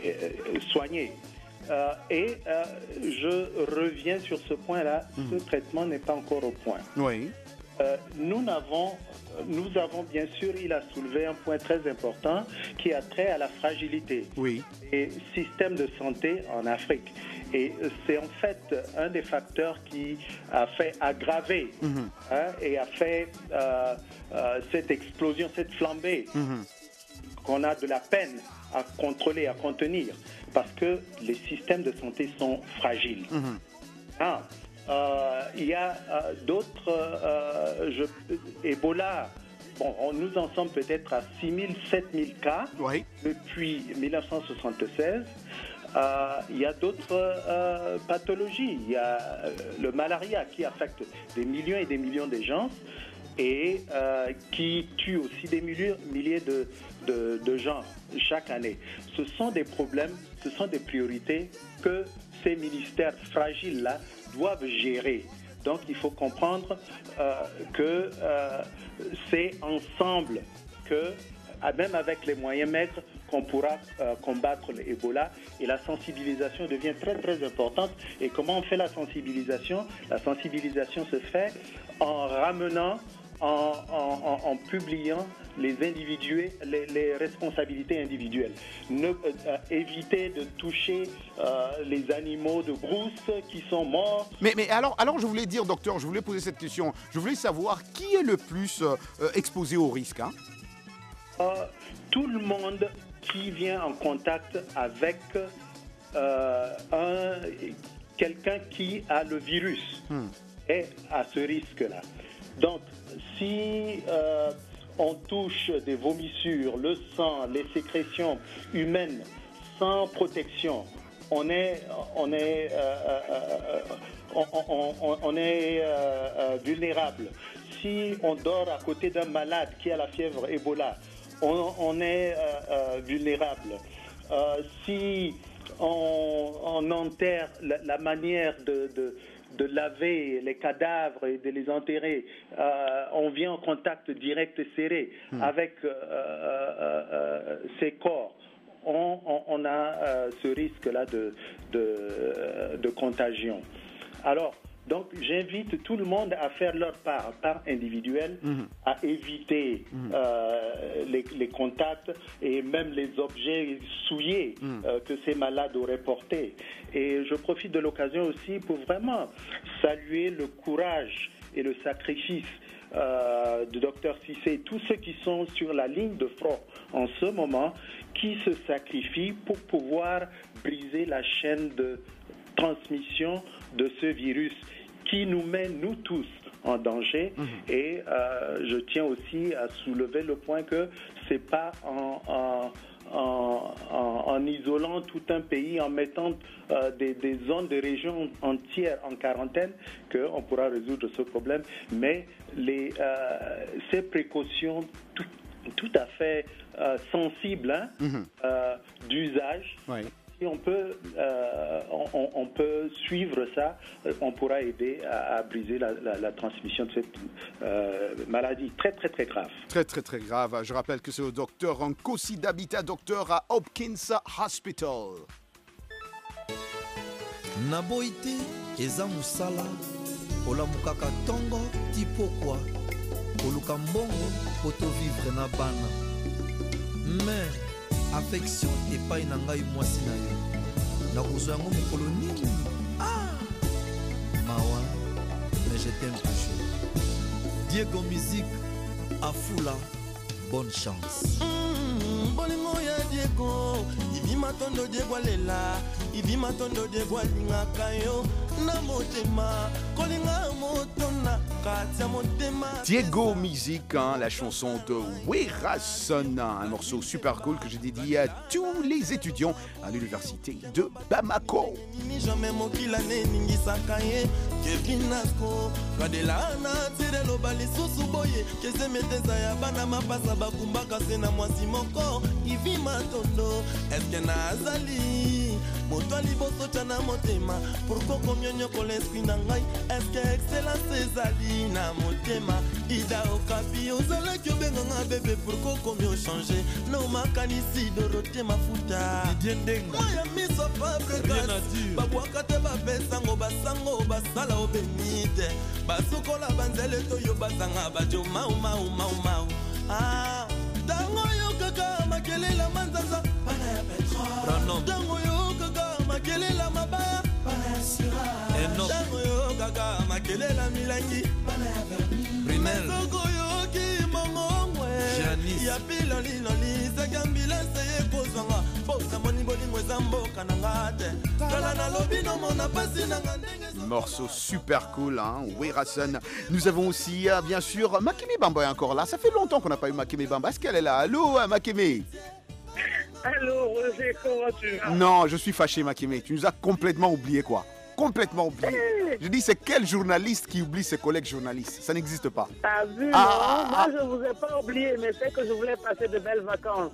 soigner. Euh, et euh, je reviens sur ce point-là, mm. ce traitement n'est pas encore au point. Oui. Euh, nous, n'avons, nous avons bien sûr, il a soulevé un point très important qui a trait à la fragilité oui. des systèmes de santé en Afrique. Et c'est en fait un des facteurs qui a fait aggraver mmh. hein, et a fait euh, euh, cette explosion, cette flambée mmh. qu'on a de la peine à contrôler, à contenir, parce que les systèmes de santé sont fragiles. Mmh. Ah, euh, il y a euh, d'autres... Euh, je, Ebola, bon, on, nous en sommes peut-être à six mille, sept mille cas oui. depuis dix-neuf cent soixante-seize. Euh, il y a d'autres euh, pathologies. Il y a euh, le malaria qui affecte des millions et des millions de gens et euh, qui tue aussi des milliers, milliers de, de, de gens chaque année. Ce sont des problèmes, ce sont des priorités que ces ministères fragiles-là doivent gérer. Donc il faut comprendre euh, que euh, c'est ensemble que, même avec les moyens maigres, qu'on pourra euh, combattre l'Ebola, et la sensibilisation devient très très importante. Et comment on fait la sensibilisation? La sensibilisation se fait en ramenant, en, en, en, en publiant les individus, les, les responsabilités individuelles. Ne, euh, éviter de toucher euh, les animaux de brousse qui sont morts. Mais, mais alors, alors je voulais dire, docteur, je voulais poser cette question. Je voulais savoir qui est le plus euh, exposé au risque hein? euh, Tout le monde qui vient en contact avec euh, un, quelqu'un qui a le virus hmm. est à ce risque-là. Donc, si euh, on touche des vomissures, le sang, les sécrétions humaines sans protection, on est, on est, euh, euh, on, on, on, on est euh, euh, vulnérable. Si on dort à côté d'un malade qui a la fièvre Ebola, On, on est euh, euh, vulnérable. Euh, si on, on enterre la, la manière de, de, de laver les cadavres et de les enterrer, euh, on vient en contact direct et serré mmh. avec euh, euh, euh, ces corps. On, on, on a euh, ce risque-là de, de, de contagion. Alors, donc, j'invite tout le monde à faire leur part, part individuelle, mmh. à éviter mmh. euh, les, les contacts et même les objets souillés mmh. euh, que ces malades auraient portés. Et je profite de l'occasion aussi pour vraiment saluer le courage et le sacrifice euh, du docteur Cissé, tous ceux qui sont sur la ligne de front en ce moment, qui se sacrifient pour pouvoir briser la chaîne de transmission de ce virus qui nous met, nous tous, en danger. Mmh. Et euh, je tiens aussi à soulever le point que ce n'est pas en, en, en, en, en isolant tout un pays, en mettant euh, des, des zones, des régions entières en quarantaine qu'on pourra résoudre ce problème. Mais les, euh, ces précautions tout, tout à fait euh, sensibles hein, mmh. euh, d'usage, oui. si on peut, euh, on, on peut suivre ça, on pourra aider à, à briser la, la, la transmission de cette euh, maladie très très très grave. Très très très grave. Je rappelle que c'est le docteur Nkosi Dabita, docteur à Hopkins Hospital. Naboite eza musala olamukaka tongo tipokwa oluka mbongo poto vivre na bana mais affection epai na ngai mwasi na yo nakozwa yango mokolo nini ah mawa mais je t'aime toujours. Diego Musique Afula, bonne chance. Mm, bolingo ya Diego ibi matondo Diego alela ibi matondo Diego alingaka yo na motema kolinga motona katia motema. Diego Musique, hein, la chanson de Werason, un morceau super cool que j'ai dédié à tous les étudiants à l'université de Bamako. Jamais mokila ne ningisaka ye kebinasko kadela na tirelo bali susu boye keze meteza ya bana mapasa bakumbaka sena mwasi moko ivi matondo eske na azali moto liboso chana motema pourquoi komyonyo kolesprit na ngai eske excellence ezali na motema ida okapi ozala kyo benga bébé pourquoi komyo changer no makanisi dorote mafuta diendenga moya miso pabre babwakate bapesango basango basala obenite basukola banzele toyo basanga bajo mau mau mau mau ah tango yo kaka makelela manzanza bana ya petrol tango yo kaka makelela mabaya bana ya sira tango yo kaka makelela milangi bana ya vernis primel tango yo ki mongongwe ya pila lino lisa gambila seye kozanga bosa moni bolingo zamboka na ngate kala na lobino mona pasi na ngandenge. Morceau super cool, hein, Werason. Nous avons aussi, euh, bien sûr, Makeme Bamba est encore là. Ça fait longtemps qu'on n'a pas eu Makeme Bamba. Est-ce qu'elle est là? Allô, Makeme? Allô, Roger, comment tu vas? Non, je suis fâché, Makeme. Tu nous as complètement oublié, quoi. Complètement oublié. Hey. Je dis, c'est quel journaliste qui oublie ses collègues journalistes? Ça n'existe pas. T'as vu, ah, non? Moi, je vous ai pas oublié, mais c'est que je voulais passer de belles vacances.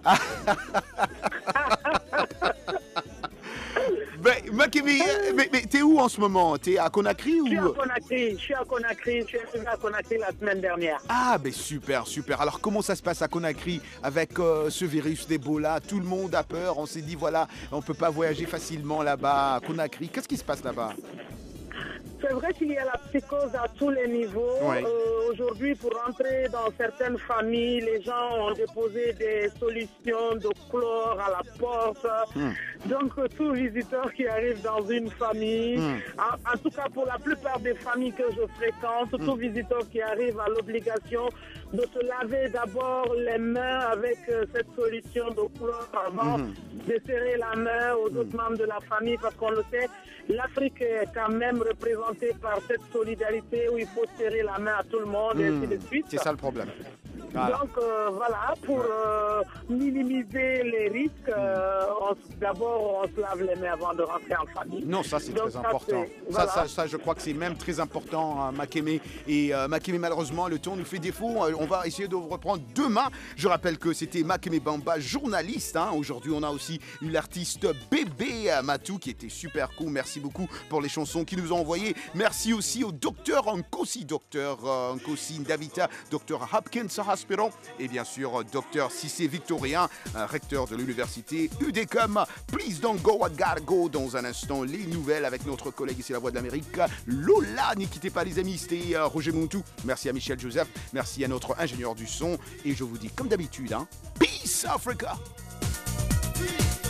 Ben, Makeme, mais, mais t'es où en ce moment? T'es à Conakry ou? Je suis à Conakry, je suis à Conakry, je suis arrivé à Conakry la semaine dernière. Ah, ben super, super. Alors, comment ça se passe à Conakry avec euh, ce virus d'Ebola? Tout le monde a peur, on s'est dit, voilà, on peut pas voyager facilement là-bas à Conakry. Qu'est-ce qui se passe là-bas? C'est vrai qu'il y a la psychose à tous les niveaux. Ouais. Euh, aujourd'hui, pour entrer dans certaines familles, les gens ont déposé des solutions de chlore à la porte. Mm. Donc, euh, tout visiteur qui arrive dans une famille, mm. en, en tout cas pour la plupart des familles que je fréquente, mm. tout visiteur qui arrive a l'obligation de se laver d'abord les mains avec euh, cette solution de chlore avant mm. de serrer la main aux mm. autres membres de la famille, parce qu'on le sait, l'Afrique est quand même représentée par cette solidarité où il faut serrer la main à tout le monde mmh, et ainsi de suite. C'est ça le problème. Voilà. Donc euh, voilà, pour euh, minimiser les risques, euh, d'abord on se lave les mains avant de rentrer en famille. Non, ça c'est très ça, important. Voilà. Ça, ça, ça, je crois que c'est même très important, hein, Makeme. Et euh, Makeme, malheureusement, le temps nous fait défaut. On va essayer de vous reprendre demain. Je rappelle que c'était Makeme Bamba, journaliste. Hein. Aujourd'hui, on a aussi eu l'artiste Bébé Matou qui était super cool. Merci beaucoup pour les chansons qu'il nous a envoyées. Merci aussi au docteur Nkosi, docteur euh, Nkosi Dabita, docteur Hopkins Hospital. Et bien sûr, docteur Cissé Victorien, recteur de l'université U D C O M. Please don't go, I gotta go. Dans un instant, les nouvelles avec notre collègue ici, la Voix de l'Amérique, Lola. N'y quittez pas, les amis, c'était euh, Roger Montou. Merci à Michel Joseph. Merci à notre ingénieur du son. Et je vous dis, comme d'habitude, hein, Peace Africa.